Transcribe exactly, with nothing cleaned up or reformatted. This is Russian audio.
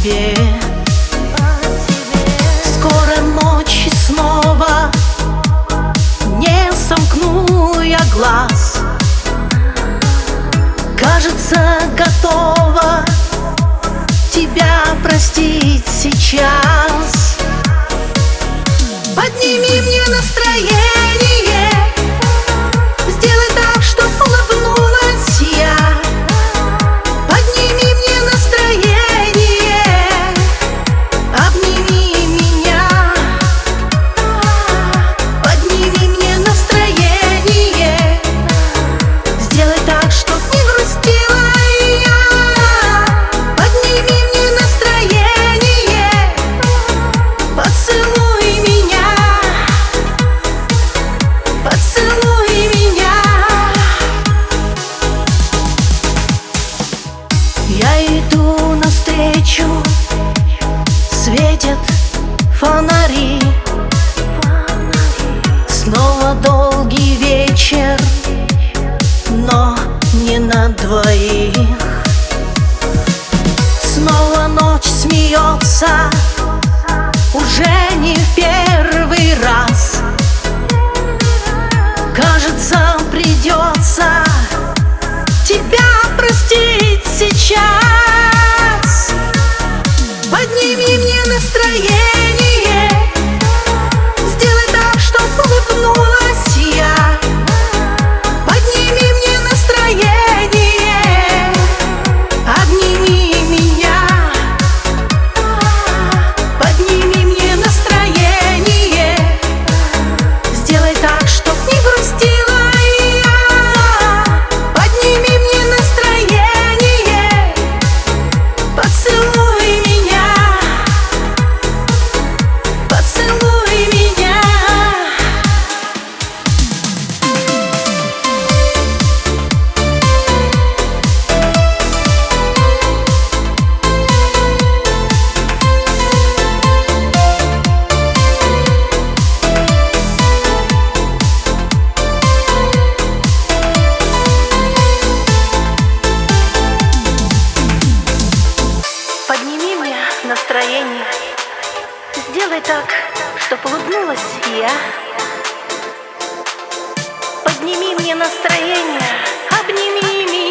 себе. Скоро ночь и снова не сомкну я глаз. Кажется, готова тебя простить сейчас. Подними мне настроение, сделай так, чтоб улыбнулась я. Подними мне настроение, обними меня. Подними мне настроение, сделай так, чтоб не грустила я. Подними мне настроение, поцелуй меня. Поцелуй меня. Я иду навстречу, светят фонари. Снова долгий вечер, но не на двоих. Снова ночь смеется, уже не в первый раз. Кажется, придется тебя простить сейчас. Подними мне настроение, сделай так, чтоб улыбнулась я. Подними мне настроение, обними меня. Подними мне настроение, сделай так, чтоб не грустила я. Подними мне настроение, поцелуй меня. Поцелуй меня. Подними мне настроение, сделай так, чтоб улыбнулась я. Подними мне настроение, обними меня.